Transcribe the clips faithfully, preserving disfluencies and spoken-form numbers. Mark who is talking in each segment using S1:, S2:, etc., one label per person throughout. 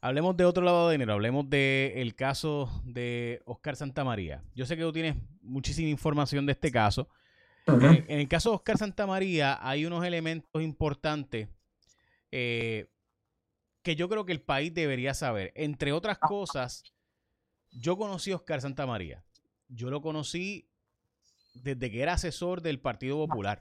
S1: hablemos de otro lado de dinero, hablemos del caso de Oscar Santamaría. Yo sé que tú tienes muchísima información de este caso. En el,
S2: Ujú.
S1: en el caso de Oscar Santamaría hay unos elementos importantes eh, que yo creo que el país debería saber. Entre otras cosas, yo conocí a Oscar Santamaría. Yo lo conocí desde que era asesor del Partido Popular.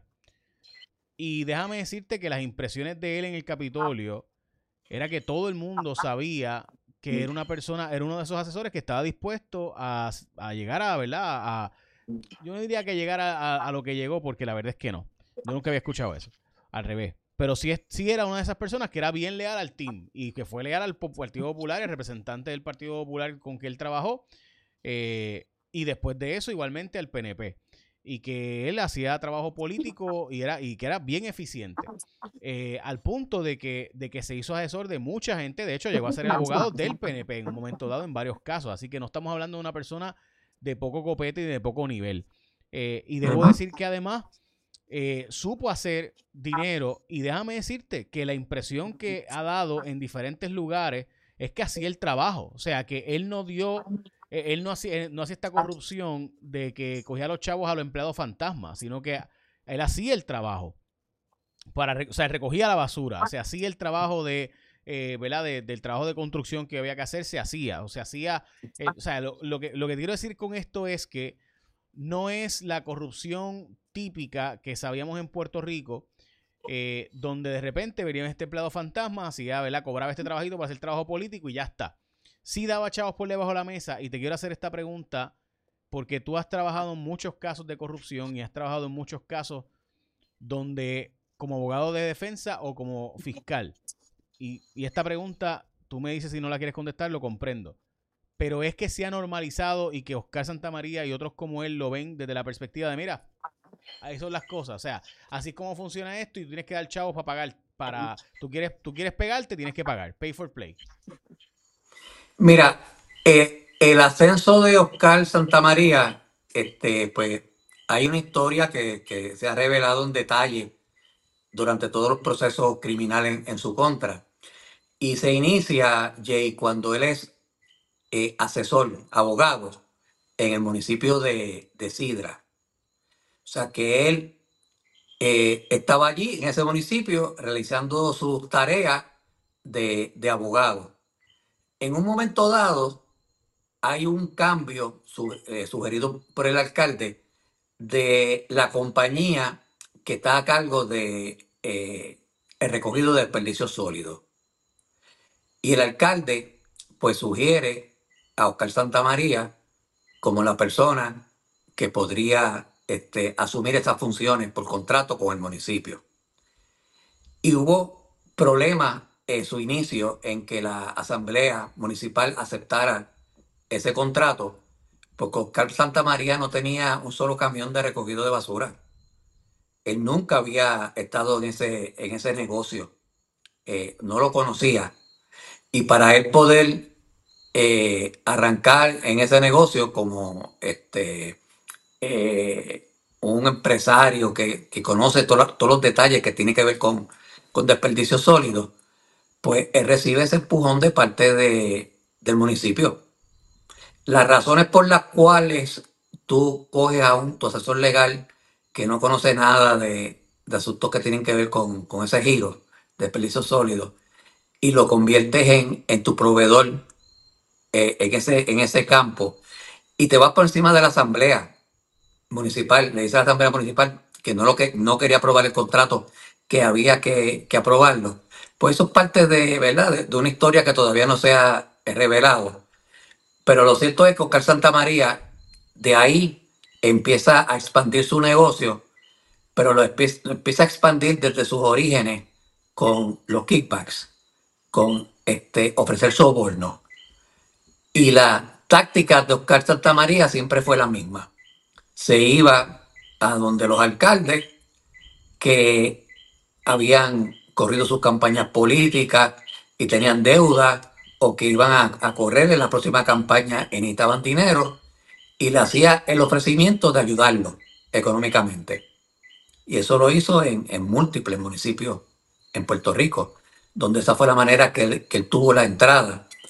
S1: Y déjame decirte que las impresiones de él en el Capitolio era que todo el mundo sabía que era una persona, era uno de esos asesores que estaba dispuesto a, a llegar a, ¿verdad? A, yo no diría que llegara a, a, a lo que llegó, porque la verdad es que no. Yo nunca había escuchado eso. Al revés. Pero sí, es, sí era una de esas personas que era bien leal al team y que fue leal al Partido Popular, el representante del Partido Popular con que él trabajó. Eh, y después de eso, igualmente al P N P. Y que él hacía trabajo político y, era, y que era bien eficiente. Eh, al punto de que, de que se hizo asesor de mucha gente. De hecho, llegó a ser el abogado del P N P en un momento dado en varios casos. Así que no estamos hablando de una persona de poco copete y de poco nivel. Eh, y debo
S2: Ujú.
S1: decir que además eh, supo hacer dinero. Y déjame decirte que la impresión que ha dado en diferentes lugares es que hacía el trabajo. O sea, que él no dio, eh, él no hacía, no hacía esta corrupción de que cogía a los chavos a los empleados fantasmas, sino que él hacía el trabajo. Para, o sea, recogía la basura, o sea, hacía el trabajo de, eh, ¿verdad? De, del trabajo de construcción que había que hacer, se hacía, o sea, hacía, eh, o sea, lo, lo, que, lo que quiero decir con esto es que no es la corrupción típica que sabíamos en Puerto Rico, eh, donde de repente venía este empleado fantasma, hacía, ¿verdad? Cobraba este trabajito para hacer trabajo político y ya está. Sí daba chavos por debajo de la mesa y te quiero hacer esta pregunta porque tú has trabajado en muchos casos de corrupción y has trabajado en muchos casos donde como abogado de defensa o como fiscal. Y, y esta pregunta, tú me dices si no la quieres contestar, lo comprendo. Pero es que se ha normalizado y que Oscar Santamaría y otros como él lo ven desde la perspectiva de, mira, ahí son las cosas. O sea, así es como funciona esto y tú tienes que dar chavos para pagar. Para, tú quieres, tú quieres pegarte, tienes que pagar. Pay for play.
S2: Mira, eh, el ascenso de Oscar Santamaría, este, pues hay una historia que, que se ha revelado en detalle durante todos los procesos criminales en, en su contra. Y se inicia, Jay, cuando él es eh, asesor, abogado, en el municipio de, de Sidra. O sea que él eh, estaba allí en ese municipio realizando sus tareas de, de abogado. En un momento dado, hay un cambio su- eh, sugerido por el alcalde de la compañía que está a cargo de eh, el recogido de desperdicios sólidos. Y el alcalde pues sugiere a Oscar Santamaría como la persona que podría este, asumir esas funciones por contrato con el municipio. Y hubo problemas en su inicio en que la asamblea municipal aceptara ese contrato, porque Oscar Santamaría no tenía un solo camión de recogido de basura. Él nunca había estado en ese, en ese negocio, eh, no lo conocía. Y para él poder eh, arrancar en ese negocio como este, eh, un empresario que, que conoce to- todos los detalles que tiene que ver con, con desperdicios sólidos, pues él recibe ese empujón de parte de, del municipio. Las razones por las cuales tú coges a un tu asesor legal que no conoce nada de, de asuntos que tienen que ver con, con ese giro de desperdicios sólidos y lo conviertes en, en tu proveedor eh, en, ese, en ese campo y te vas por encima de la asamblea municipal, le dice a la asamblea municipal que no, lo que, no quería aprobar el contrato, que había que, que aprobarlo. Pues eso es parte de, ¿verdad? de, de una historia que todavía no se ha revelado. Pero lo cierto es que Oscar Santamaría de ahí empieza a expandir su negocio, pero lo, empie- lo empieza a expandir desde sus orígenes con los kickbacks, con este, ofrecer soborno. Y la táctica de Oscar Santamaría siempre fue la misma. Se iba a donde los alcaldes que habían corrido sus campañas políticas y tenían deuda o que iban a, a correr en la próxima campaña y necesitaban dinero y le hacía el ofrecimiento de ayudarlo económicamente. Y eso lo hizo en, en múltiples municipios en Puerto Rico, donde esa fue la manera que él, que él tuvo la entrada.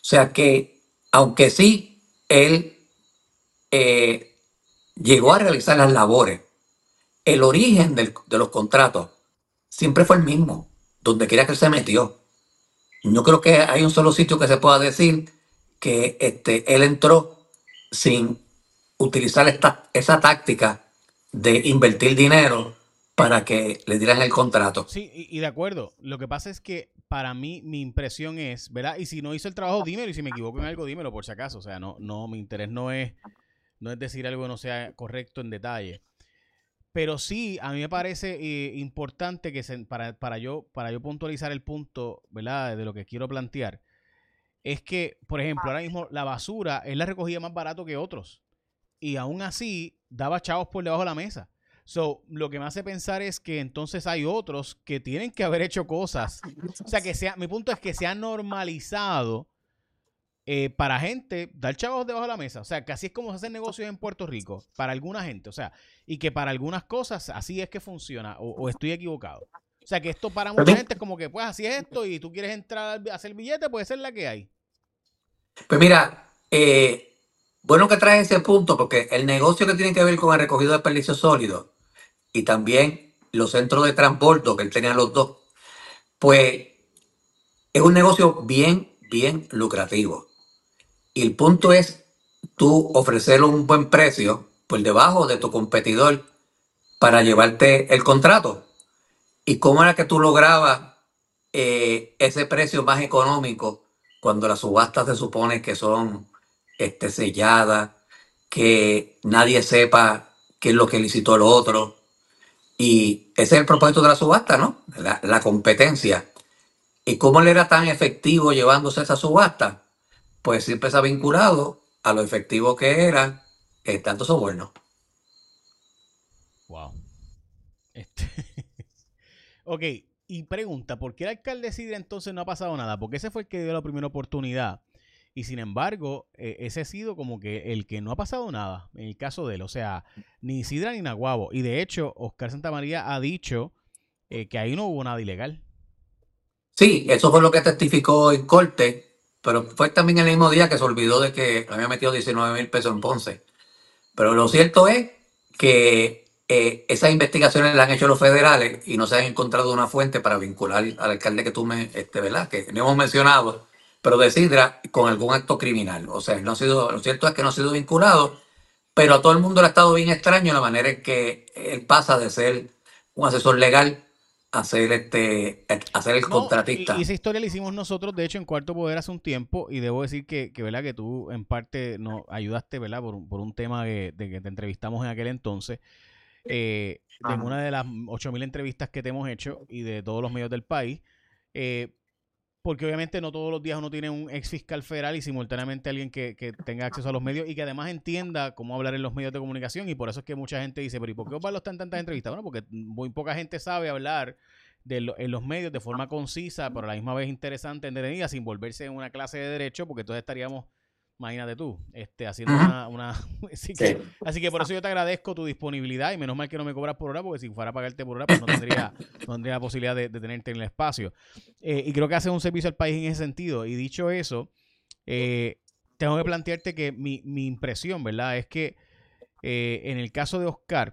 S2: sea que, aunque sí, él eh, llegó a realizar las labores, el origen del- de los contratos siempre fue el mismo, donde quiera que él se metió. No creo que hay un solo sitio que se pueda decir que este, él entró sin utilizar esta, esa táctica de invertir dinero para que le dieran el contrato.
S1: Sí, y, y de acuerdo. Lo que pasa es que para mí mi impresión es, ¿verdad? Y si no hice el trabajo, dímelo. Y si me equivoco en algo, dímelo por si acaso. O sea, no, no, mi interés no es, no es decir algo que no sea correcto en detalle. Pero sí, a mí me parece eh, importante que se, para, para, yo, para yo puntualizar el punto, ¿verdad? De lo que quiero plantear. Es que, por ejemplo, ahora mismo la basura él la recogía más barato que otros. Y aún así daba chavos por debajo de la mesa. So, lo que me hace pensar es que entonces hay otros que tienen que haber hecho cosas. O sea, que sea, mi punto es que se ha normalizado eh, para gente dar chavos debajo de la mesa. O sea, que así es como se hacen negocios en Puerto Rico, para alguna gente. O sea, y que para algunas cosas así es que funciona, o, o estoy equivocado. O sea, que esto para mucha gente es como que, pues así es esto, y tú quieres entrar a hacer billete, puede ser la que hay.
S2: Pues mira, eh, bueno que traes ese punto, porque el negocio que tiene que ver con el recogido de desperdicios sólidos y también los centros de transbordo, que él tenía los dos, pues es un negocio bien, bien lucrativo. Y el punto es tú ofrecerle un buen precio por debajo de tu competidor para llevarte el contrato. ¿Y cómo era que tú lograbas eh, ese precio más económico cuando las subastas se supone que son este, selladas, que nadie sepa qué es lo que licitó el otro? Y ese es el propósito de la subasta, ¿no? La, la competencia. ¿Y cómo él era tan efectivo llevándose esa subasta? Pues siempre se ha vinculado a lo efectivo que era eh, tanto soborno.
S1: Wow. Este. Ok, y pregunta, ¿por qué el alcalde Sidra entonces no ha pasado nada? Porque ese fue el que dio la primera oportunidad. Y sin embargo, eh, ese ha sido como que el que no ha pasado nada en el caso de él. O sea, ni Sidra ni Naguabo. Y de hecho, Oscar Santamaría ha dicho eh, que ahí no hubo nada ilegal.
S2: Sí, eso fue lo que testificó en corte, pero fue también el mismo día que se olvidó de que había metido diecinueve mil pesos en Ponce. Pero lo cierto es que eh, esas investigaciones las han hecho los federales y no se han encontrado una fuente para vincular al alcalde que tú me, este, ¿verdad? Que no hemos mencionado, pero de Sidra con algún acto criminal. O sea, no ha sido, lo cierto es que no ha sido vinculado, pero a todo el mundo le ha estado bien extraño la manera en que él pasa de ser un asesor legal a ser, este, a ser el
S1: No, y, y
S2: contratista.
S1: esa historia la hicimos nosotros, de hecho, en Cuarto Poder hace un tiempo. Y debo decir que, que ¿verdad? Que tú en parte nos ayudaste, ¿verdad? Por, un- por un tema de, de que te entrevistamos en aquel entonces. Eh, de
S2: Ajá.
S1: una de las ocho mil entrevistas que te hemos hecho y de todos los medios del país. Eh, porque obviamente no todos los días uno tiene un ex fiscal federal y simultáneamente alguien que, que tenga acceso a los medios y que además entienda cómo hablar en los medios de comunicación. Y por eso es que mucha gente dice, pero ¿y por qué Osvaldo está en tantas entrevistas? Bueno, porque muy poca gente sabe hablar de lo, en los medios de forma concisa, pero a la misma vez interesante, entretenida, sin volverse en una clase de derecho, porque entonces estaríamos, imagínate tú, este, haciendo
S2: Ujú.
S1: una, una así que,
S2: Sí.
S1: así que por eso yo te agradezco tu disponibilidad y menos mal que no me cobras por hora, porque si fuera a pagarte por hora, pues no tendría, no tendría la posibilidad de, de tenerte en el espacio. Eh, y creo que hace un servicio al país en ese sentido. Y dicho eso, eh, tengo que plantearte que mi, mi impresión, ¿verdad? Es que eh, en el caso de Oscar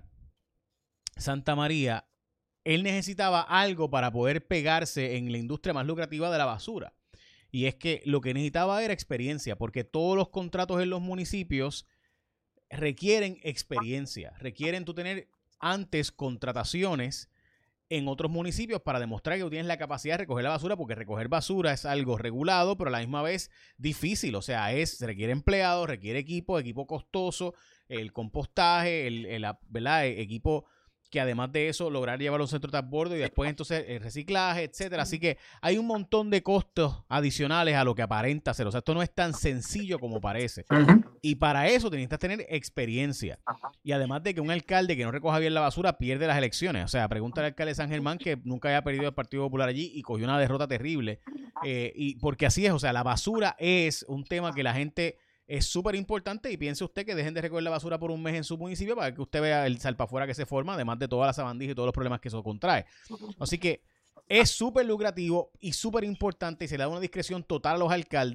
S1: Santamaría, él necesitaba algo para poder pegarse en la industria más lucrativa de la basura. Y es que lo que necesitaba era experiencia, porque todos los contratos en los municipios requieren experiencia, requieren tú tener antes contrataciones en otros municipios para demostrar que tú tienes la capacidad de recoger la basura, porque recoger basura es algo regulado, pero a la misma vez difícil. O sea, es, requiere empleados, requiere equipo, equipo costoso, el compostaje, el, el, ¿verdad? El equipo que además de eso lograr llevar a un centro de transbordo y después entonces el reciclaje, etcétera. Así que hay un montón de costos adicionales a lo que aparenta ser. O sea, esto no es tan sencillo como parece.
S2: Ujú.
S1: Y para eso te necesitas tener experiencia. Y además de que un alcalde que no recoja bien la basura pierde las elecciones. O sea, pregunta al alcalde de San Germán que nunca haya perdido el Partido Popular allí y cogió una derrota terrible. Eh, y porque así es, o sea, la basura es un tema que la gente es súper importante y piense usted que dejen de recoger la basura por un mes en su municipio para que usted vea el salpafuera que se forma, además de toda la sabandija y todos los problemas que eso contrae. Así que es súper lucrativo y súper importante y se le da una discreción total a los alcaldes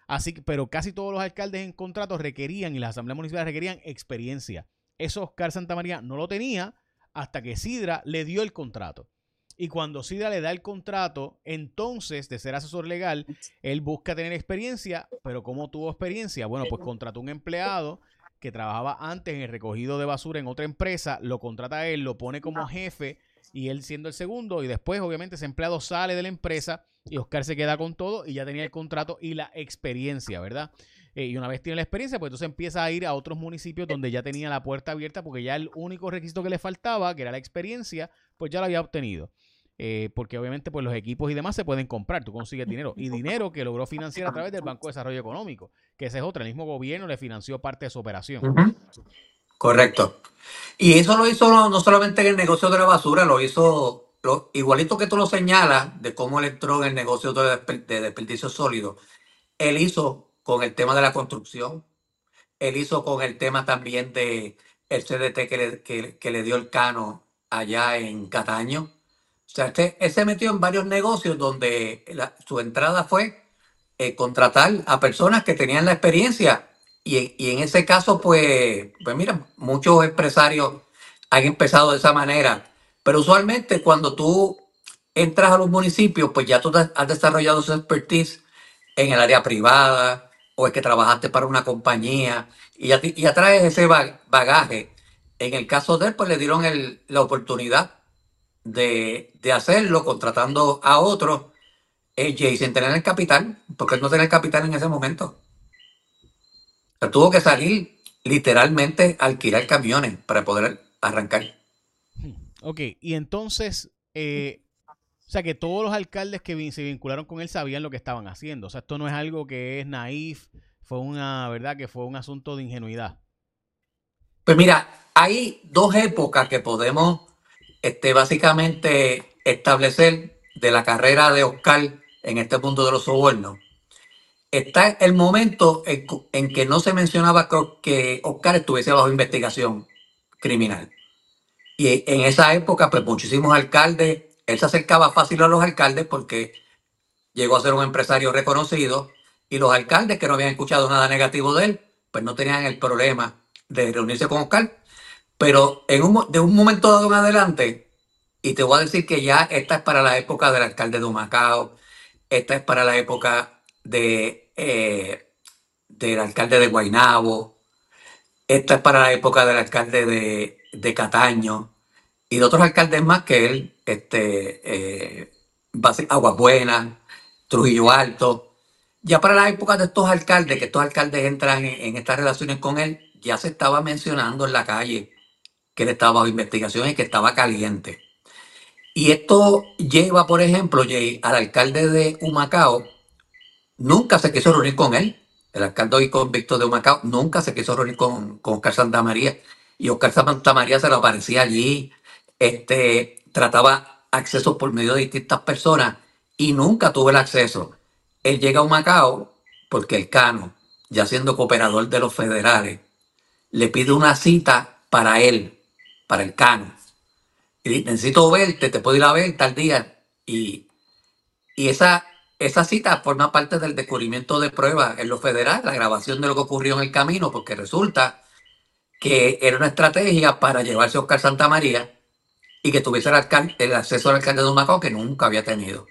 S1: Así que, pero casi todos los alcaldes en contratos requerían, y las asambleas municipales requerían experiencia. Eso Oscar Santamaría no lo tenía hasta que Sidra le dio el contrato. Y cuando Sidra le da el contrato, entonces, de ser asesor legal, él busca tener experiencia, pero ¿cómo tuvo experiencia? Bueno, pues contrató un empleado que trabajaba antes en el recogido de basura en otra empresa, lo contrata a él, lo pone como jefe, y él siendo el segundo, y después obviamente ese empleado sale de la empresa y Oscar se queda con todo y ya tenía el contrato y la experiencia, ¿verdad? Eh, y una vez tiene la experiencia, pues entonces empieza a ir a otros municipios donde ya tenía la puerta abierta, porque ya el único requisito que le faltaba, que era la experiencia, pues ya lo había obtenido. Eh, porque obviamente pues los equipos y demás se pueden comprar, tú consigues dinero, y dinero que logró financiar a través del Banco de Desarrollo Económico, que ese es otro, el mismo gobierno le financió parte de su operación.
S2: Ujú. Correcto. Y eso lo hizo no, no solamente en el negocio de la basura, lo hizo lo, igualito que tú lo señalas de cómo él entró en el negocio de, desper- de desperdicio sólido. Él hizo con el tema de la construcción, él hizo con el tema también de el C D T que le, que, que le dio el Cano allá en Cataño. O sea, este- él se metió en varios negocios donde la- su entrada fue eh, contratar a personas que tenían la experiencia. Y, y en ese caso, pues, pues mira, muchos empresarios han empezado de esa manera. Pero usualmente cuando tú entras a los municipios, pues ya tú te- has desarrollado su expertise en el área privada o es que trabajaste para una compañía y ya, ti- ya traes ese ba- bagaje. En el caso de él, pues le dieron el- la oportunidad de, de hacerlo contratando a otros, eh, Jay, sin tener el capital, porque él no tenía el capital en ese momento. O sea, tuvo que salir literalmente a alquilar camiones para poder arrancar.
S1: Hmm. Ok, y entonces, eh, o sea que todos los alcaldes que vin- se vincularon con él sabían lo que estaban haciendo. O sea, esto no es algo que es naif, fue una, ¿verdad? Que fue un asunto de ingenuidad.
S2: Pues mira, hay dos épocas que podemos este, básicamente establecer de la carrera de Oscar en este mundo de los sobornos. Está el momento en, cu- en que no se mencionaba que, que Oscar estuviese bajo investigación criminal. Y en esa época, pues muchísimos alcaldes, él se acercaba fácil a los alcaldes porque llegó a ser un empresario reconocido y los alcaldes que no habían escuchado nada negativo de él, pues no tenían el problema de reunirse con Oscar. Pero en un, mo- de un momento dado en adelante, y te voy a decir que ya esta es para la época del alcalde de Humacao, esta es para la época de, eh, del alcalde de Guaynabo, esta es para la época del alcalde de, de Cataño y de otros alcaldes más que él, este, eh, basi- Aguas Buenas, Trujillo Alto. Ya para la época de estos alcaldes, que estos alcaldes entran en, en estas relaciones con él, ya se estaba mencionando en la calle que él estaba bajo investigación y que estaba caliente. Y esto lleva, por ejemplo, Jay, al alcalde de Humacao, nunca se quiso reunir con él. El alcalde hoy convicto de Humacao nunca se quiso reunir con, con Oscar Santamaría. Y Oscar Santamaría se lo aparecía allí, este, trataba acceso por medio de distintas personas y nunca tuvo el acceso. Él llega a Humacao porque el Cano, ya siendo cooperador de los federales, le pide una cita para él, para el Cano. Y dice, necesito verte, te puedo ir a ver tal día. Y, y esa, esa cita forma parte del descubrimiento de pruebas en lo federal, la grabación de lo que ocurrió en el camino, porque resulta que era una estrategia para llevarse a Oscar Santamaría y que tuviese el, alcalde, el acceso al alcalde de Humacao que nunca había tenido.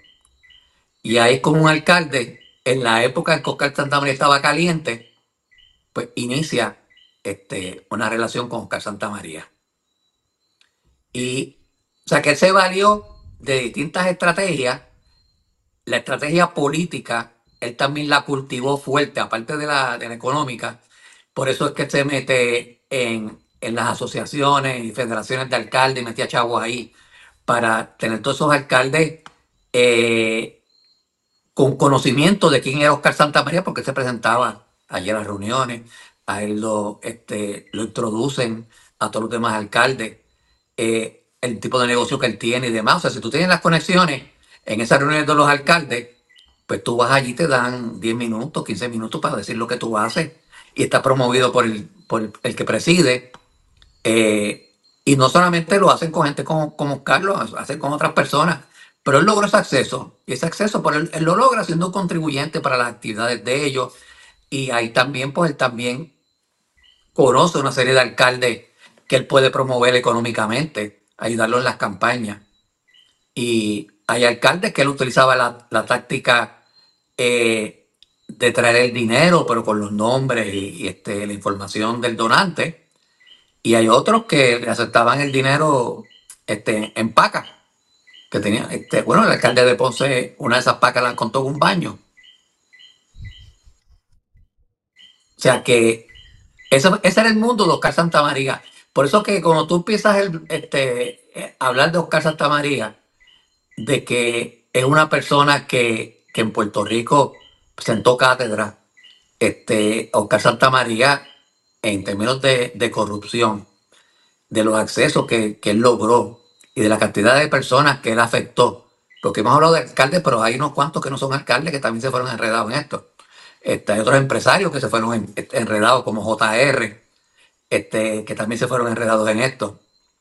S2: Y ahí como un alcalde, en la época en que Oscar Santamaría estaba caliente, pues inicia este, una relación con Oscar Santamaría. Y, o sea, que él se valió de distintas estrategias. La estrategia política, él también la cultivó fuerte, aparte de la, de la económica. Por eso es que se mete en, en las asociaciones y federaciones de alcaldes, y metía chavos ahí, para tener todos esos alcaldes eh, con conocimiento de quién era Oscar Santamaría, porque él se presentaba allí a las reuniones, a él lo, este, lo introducen a todos los demás alcaldes, eh, el tipo de negocio que él tiene y demás. O sea, si tú tienes las conexiones en esas reuniones de los alcaldes, pues tú vas allí, te dan diez minutos, quince minutos para decir lo que tú haces y está promovido por el, por el, el que preside. eh, y no solamente lo hacen con gente como, como Carlos, lo hacen con otras personas, pero él logró ese acceso y ese acceso por él, él lo logra siendo un contribuyente para las actividades de ellos, Y ahí también, pues él también conoce una serie de alcaldes que él puede promover económicamente, ayudarlo en las campañas. Y hay alcaldes que él utilizaba la, la táctica eh, de traer el dinero, pero con los nombres y, y, este, la información del donante. Y hay otros que le aceptaban el dinero este, en pacas. Que tenía, este, bueno, el alcalde de Ponce, una de esas pacas la contó en un baño. O sea que ese, ese era el mundo de Oscar Santamaría. Por eso que cuando tú empiezas el, este, eh, a hablar de Oscar Santamaría, de que es una persona que, que en Puerto Rico sentó cátedra, este, Oscar Santamaría, en términos de, de corrupción, de los accesos que, que él logró y de la cantidad de personas que él afectó. Porque hemos hablado de alcaldes, pero hay unos cuantos que no son alcaldes que también se fueron enredados en esto. Este, hay otros empresarios que se fueron en, enredados, como J R, este, que también se fueron enredados en esto.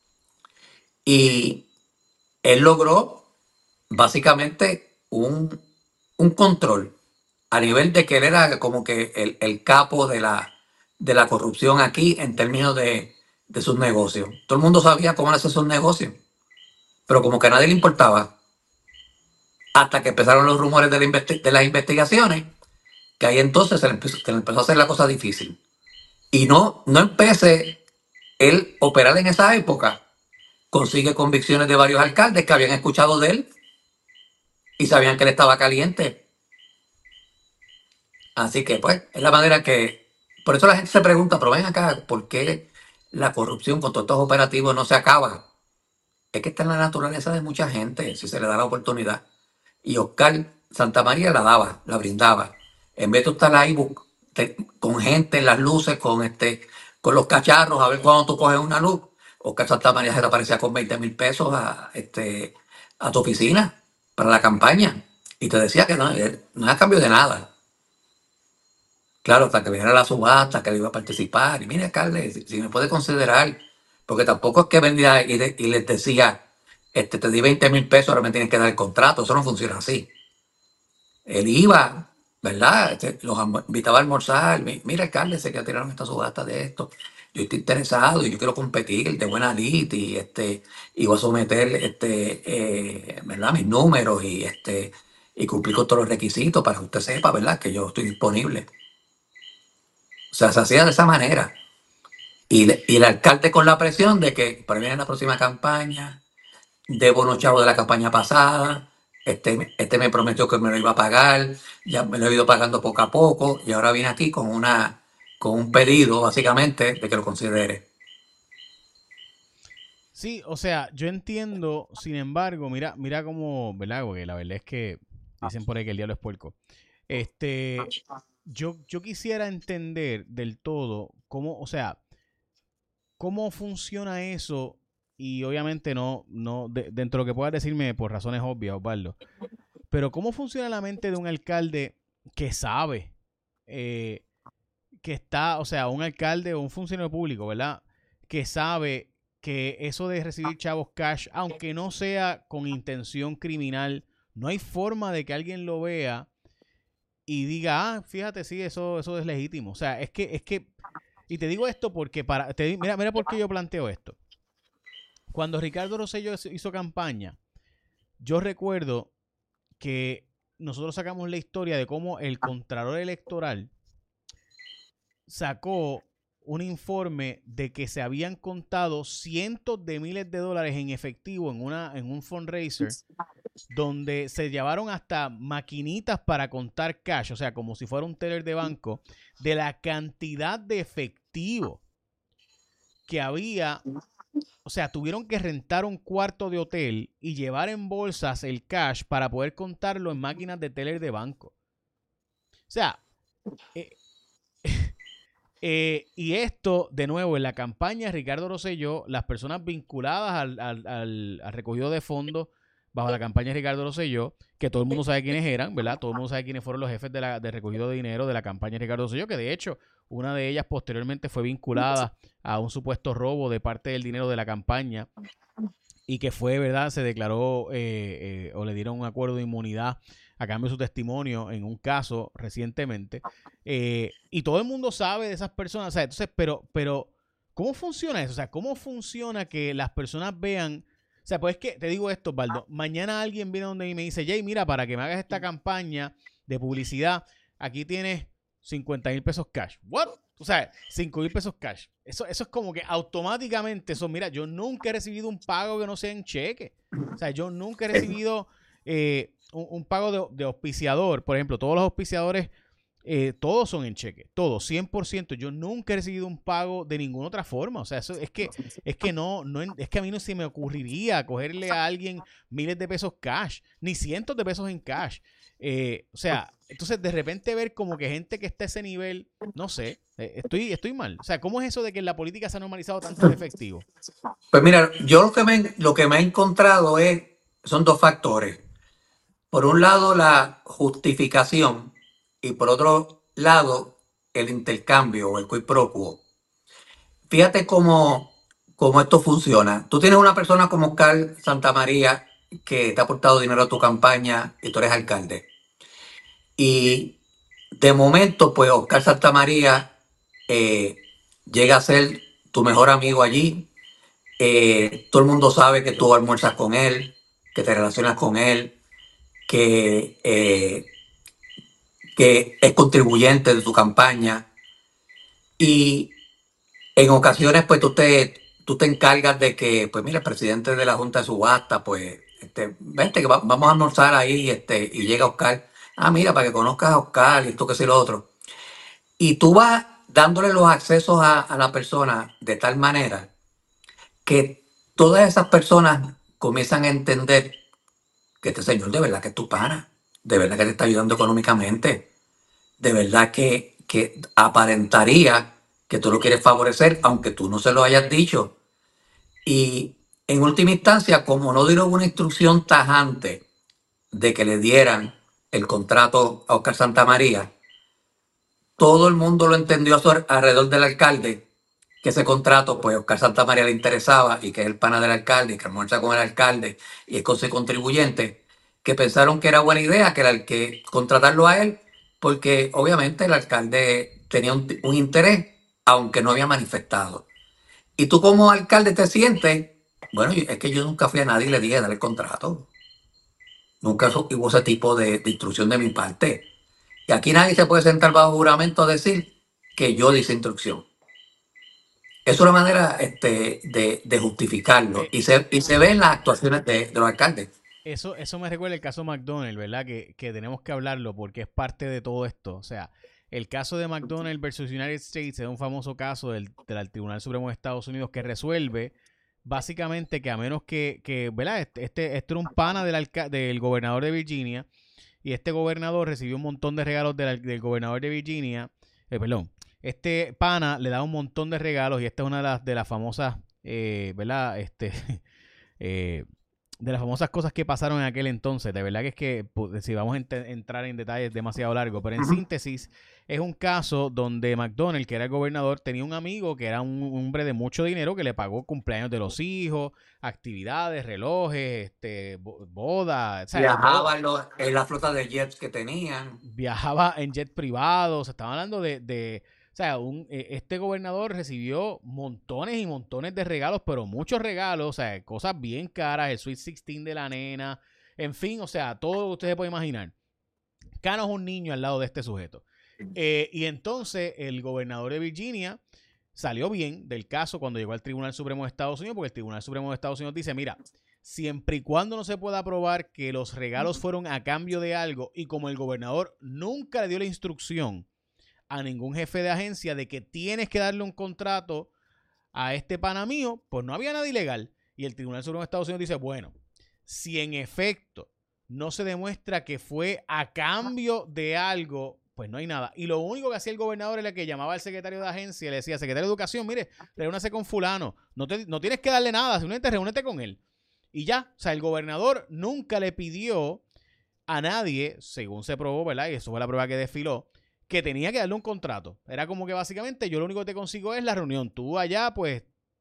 S2: Y él logró básicamente un, un control a nivel de que él era como que el, el capo de la, de la corrupción aquí en términos de, de sus negocios. Todo el mundo sabía cómo hacer sus negocios, pero como que a nadie le importaba, hasta que empezaron los rumores de, la investi- de las investigaciones, que ahí entonces se le, empezó, se le empezó a hacer la cosa difícil. Y no, no empecé él operar en esa época, consigue convicciones de varios alcaldes que habían escuchado de él y sabían que él estaba caliente. Así que, pues, es la manera que... Por eso la gente se pregunta, pero ven acá, ¿por qué la corrupción con todos estos operativos no se acaba? Es que está en la naturaleza de mucha gente, si se le da la oportunidad. Y Oscar Santamaría la daba, la brindaba. En vez de estar ahí bu- te- con gente en las luces, con este, con los cacharros, a ver cuándo tú coges una luz, Oscar Santamaría se te aparecía con veinte mil pesos a, este, a tu oficina para la campaña. Y te decía que no, él- no es a cambio de nada. Claro, hasta que viera la subasta, que él iba a participar. Y mire, Carles, si, si me puede considerar, porque tampoco es que vendía y, de- y les decía, este, te di veinte mil pesos, ahora me tienes que dar el contrato. Eso no funciona así. Él iba, ¿verdad? Este, los alm- invitaba a almorzar. Mi- Mira, alcalde, sé que tiraron esta subasta de esto. Yo estoy interesado y yo quiero competir de buena lid y este, y voy a someter este, eh, ¿verdad? Mis números y este, y cumplir con todos los requisitos para que usted sepa, ¿verdad? Que yo estoy disponible. O sea, se hacía de esa manera. Y, le- y el alcalde con la presión de que para mí en la próxima campaña, debo unos chavos de la campaña pasada, este, este me prometió que me lo iba a pagar, ya me lo he ido pagando poco a poco, y ahora viene aquí con una con un pedido, básicamente, de que lo considere.
S1: Sí, o sea, yo entiendo, sin embargo, mira, mira cómo, ¿verdad? Porque la verdad es que dicen por ahí que el diablo es puerco. Este, yo, yo quisiera entender del todo cómo, o sea, cómo funciona eso y obviamente no, no, de- dentro de lo que puedas decirme por razones obvias, Osvaldo, pero cómo funciona la mente de un alcalde que sabe, eh, que está, o sea, un alcalde o un funcionario público, ¿verdad? Que sabe que eso de recibir chavos cash, aunque no sea con intención criminal, no hay forma de que alguien lo vea y diga, ah, fíjate, sí, eso, eso es legítimo. O sea, es que, es que, y te digo esto porque para, te, mira, mira por qué yo planteo esto. Cuando Ricardo Rosselló hizo campaña, yo recuerdo que nosotros sacamos la historia de cómo el Contralor Electoral sacó un informe de que se habían contado cientos de miles de dólares en efectivo en, una, en un fundraiser donde se llevaron hasta maquinitas para contar cash, o sea, como si fuera un teller de banco, de la cantidad de efectivo que había. O sea, tuvieron que rentar un cuarto de hotel y llevar en bolsas el cash para poder contarlo en máquinas de teller de banco. O sea, eh, Eh, y esto, de nuevo, en la campaña Ricardo Rosselló, las personas vinculadas al, al, al, al recogido de fondos bajo la campaña de Ricardo Rosselló, que todo el mundo sabe quiénes eran, ¿verdad? Todo el mundo sabe quiénes fueron los jefes de, la, de recogido de dinero de la campaña de Ricardo Rosselló, que de hecho, una de ellas posteriormente fue vinculada a un supuesto robo de parte del dinero de la campaña y que fue, ¿verdad? Se declaró eh, eh, o le dieron un acuerdo de inmunidad a cambio de su testimonio en un caso recientemente. Eh, y todo el mundo sabe de esas personas. O sea, entonces, pero, pero, ¿cómo funciona eso? O sea, ¿cómo funciona que las personas vean? O sea, pues es que, te digo esto, Osvaldo, mañana alguien viene donde mí y me dice, Jay, mira, para que me hagas esta campaña de publicidad, aquí tienes cincuenta mil pesos cash. ¿What? O sea, cinco mil pesos cash. Eso, eso es como que automáticamente, eso, mira, yo nunca he recibido un pago que no sea en cheque. O sea, yo nunca he recibido eh, un, un pago de, de auspiciador. Por ejemplo, todos los auspiciadores, eh, todos son en cheque. Todos, cien por ciento. Yo nunca he recibido un pago de ninguna otra forma. O sea, eso es que, es que no, no, es que a mí no se me ocurriría cogerle a alguien miles de pesos cash, ni cientos de pesos en cash. Eh, o sea, entonces de repente ver como que gente que está a ese nivel, no sé, eh, estoy, estoy mal. O sea, ¿cómo es eso de que en la política se ha normalizado tanto el efectivo?
S2: Pues mira, yo lo que me, lo que me he encontrado es, son dos factores. Por un lado, la justificación y por otro lado, el intercambio o el quid pro quo. Fíjate cómo, cómo esto funciona. Tú tienes una persona como Oscar Santamaría que te ha aportado dinero a tu campaña y tú eres alcalde. Y de momento, pues Oscar Santamaría eh, llega a ser tu mejor amigo allí. Eh, todo el mundo sabe que tú almuerzas con él, que te relacionas con él, que, eh, que es contribuyente de tu campaña. Y en ocasiones, pues tú te, tú te encargas de que, pues mira, el presidente de la Junta de Subasta, pues, este, vente que va- vamos a almorzar ahí, este, y llega Oscar. Ah, mira, para que conozcas a Oscar y esto que sé lo otro. Y tú vas dándole los accesos a, a la persona de tal manera que todas esas personas comienzan a entender que este señor de verdad que es tu pana, de verdad que te está ayudando económicamente, de verdad que, que aparentaría que tú lo quieres favorecer, aunque tú no se lo hayas dicho. Y en última instancia, como no dieron una instrucción tajante de que le dieran el contrato a Oscar Santamaría, todo el mundo lo entendió a su al- alrededor del alcalde, que ese contrato, pues Oscar Santamaría le interesaba y que es el pana del alcalde y que almuerza con el alcalde y es con su contribuyente, que pensaron que era buena idea que, el, que contratarlo a él, porque obviamente el alcalde tenía un, un interés, aunque no había manifestado. Y tú como alcalde te sientes, bueno, yo- es que yo nunca fui a nadie y le dije dar el contrato. Nunca so- hubo ese tipo de, de instrucción de mi parte. Y aquí nadie se puede sentar bajo juramento a decir que yo di esa instrucción. Es una manera este, de, de justificarlo
S1: Eh,
S2: y se, y se ve en las actuaciones de, de los alcaldes.
S1: eso, eso me recuerda el caso McDonald's, ¿verdad? Que, que tenemos que hablarlo porque es parte de todo esto. O sea, el caso de McDonald's versus United States es un famoso caso del, del Tribunal Supremo de Estados Unidos que resuelve básicamente que a menos que, que ¿verdad? Este, este, este era un pana del, alca del gobernador de Virginia y este gobernador recibió un montón de regalos del, del gobernador de Virginia, eh, perdón, este pana le da un montón de regalos y esta es una de las, de las famosas, eh, ¿verdad? Este, eh, de las famosas cosas que pasaron en aquel entonces. De verdad que es que pues, si vamos a ent entrar en detalles demasiado largo, pero en síntesis es un caso donde McDonald, que era el gobernador, tenía un amigo que era un hombre de mucho dinero que le pagó cumpleaños de los hijos, actividades, relojes, este, bodas, ¿sabes?
S2: Viajaban los, en la flota de jets que tenían.
S1: Viajaba en jet privado, o sea, estaba hablando de, de o sea, un, eh, este gobernador recibió montones y montones de regalos, pero muchos regalos, o sea, cosas bien caras, el Sweet sixteen de la nena, en fin, o sea, todo lo que usted se puede imaginar. Cano es un niño al lado de este sujeto. Eh, y entonces el gobernador de Virginia salió bien del caso cuando llegó al Tribunal Supremo de Estados Unidos, porque el Tribunal Supremo de Estados Unidos dice, mira, siempre y cuando no se pueda probar que los regalos fueron a cambio de algo y como el gobernador nunca le dio la instrucción a ningún jefe de agencia de que tienes que darle un contrato a este pana mío, pues no había nada ilegal. Y el Tribunal Supremo de Estados Unidos dice, bueno, si en efecto no se demuestra que fue a cambio de algo, pues no hay nada. Y lo único que hacía el gobernador era que llamaba al secretario de agencia y le decía, secretario de Educación, mire, reúnase con fulano, no, te, no tienes que darle nada, simplemente reúnete con él. Y ya, o sea, el gobernador nunca le pidió a nadie, según se probó, ¿verdad? Y eso fue la prueba que desfiló, que tenía que darle un contrato. Era como que básicamente yo lo único que te consigo es la reunión. Tú allá, pues,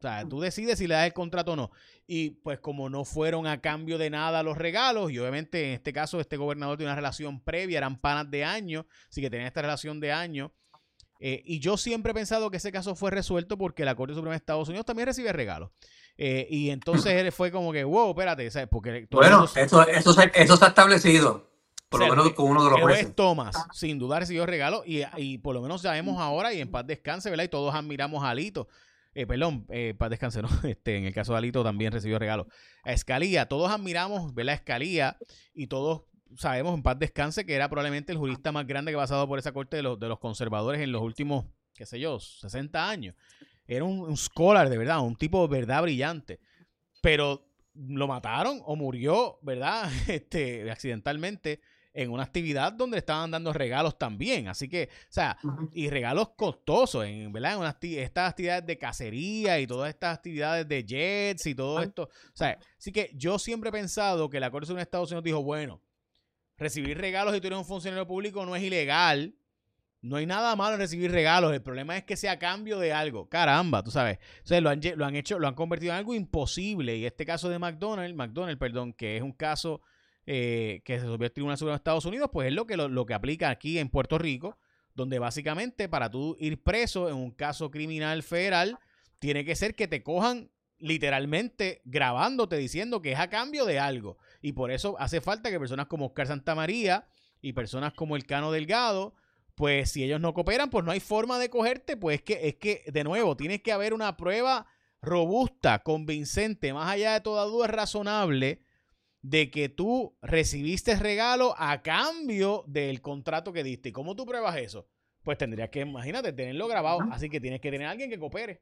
S1: sea, tú decides si le das el contrato o no. Y pues como no fueron a cambio de nada los regalos, y obviamente en este caso este gobernador tiene una relación previa, eran panas de años, así que tenían esta relación de años. Eh, y yo siempre he pensado que ese caso fue resuelto porque la Corte Suprema de Estados Unidos también recibe regalos. Eh, y entonces él fue como que, wow, espérate, ¿sabes? Porque todo
S2: Bueno,
S1: mundo,
S2: eso, eso, se, eso se ha establecido,
S1: o
S2: por
S1: sea,
S2: lo
S1: el
S2: menos
S1: juez,
S2: con uno de los
S1: el juez
S2: jueces.
S1: Thomas, sin duda recibió regalos y, y por lo menos sabemos ahora y en paz descanse, ¿verdad? Y todos admiramos a Alito. Eh, perdón, eh, paz descanse, ¿no? Este, en el caso de Alito también recibió regalos. A Escalía, todos admiramos, ¿verdad? A Escalía y todos sabemos en paz descanse que era probablemente el jurista más grande que ha pasado por esa corte de los, de los conservadores en los últimos, qué sé yo, sesenta años. Era un, un scholar, de verdad, un tipo de verdad brillante. Pero lo mataron o murió, ¿verdad? Este, accidentalmente en una actividad donde estaban dando regalos también. Así que, o sea, y regalos costosos, en, ¿verdad? En unas, estas actividades de cacería y todas estas actividades de jets y todo esto. O sea, así que yo siempre he pensado que la Corte Suprema de Estados Unidos dijo, bueno, recibir regalos si tú eres un funcionario público no es ilegal. No hay nada malo en recibir regalos. El problema es que sea a cambio de algo. Caramba, tú sabes. O sea, lo han, lo han hecho, lo han convertido en algo imposible. Y este caso de McDonald's, McDonald's, perdón, que es un caso eh, que se resolvió el Tribunal Supremo de Estados Unidos, pues es lo que, lo, lo que aplica aquí en Puerto Rico, donde básicamente para tú ir preso en un caso criminal federal, tiene que ser que te cojan literalmente grabándote diciendo que es a cambio de algo. Y por eso hace falta que personas como Oscar Santamaría y personas como el Cano Delgado, pues si ellos no cooperan, pues no hay forma de cogerte, pues es que, es que de nuevo, tienes que haber una prueba robusta, convincente, más allá de toda duda razonable, de que tú recibiste regalo a cambio del contrato que diste. ¿Y cómo tú pruebas eso? Pues tendrías que, imagínate, tenerlo grabado, así que tienes que tener a alguien que coopere.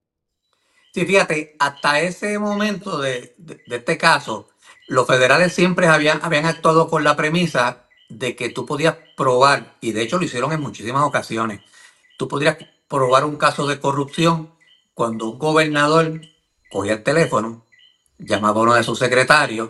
S2: Sí, fíjate, hasta ese momento de, de, de este caso, los federales siempre habían, habían actuado con la premisa de que tú podías probar, y de hecho lo hicieron en muchísimas ocasiones, tú podrías probar un caso de corrupción cuando un gobernador cogía el teléfono, llamaba a uno de sus secretarios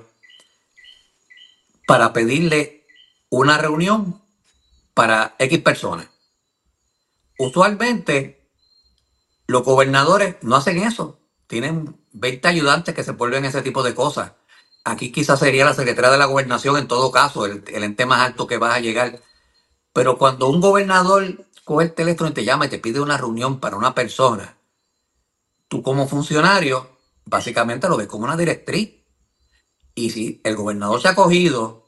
S2: para pedirle una reunión para X personas. Usualmente los gobernadores no hacen eso. Tienen veinte ayudantes que se vuelven ese tipo de cosas. Aquí quizás sería la secretaria de la gobernación en todo caso, el, el ente más alto que vas a llegar. Pero cuando un gobernador coge el teléfono y te llama y te pide una reunión para una persona, tú como funcionario básicamente lo ves como una directriz. Y si el gobernador se ha cogido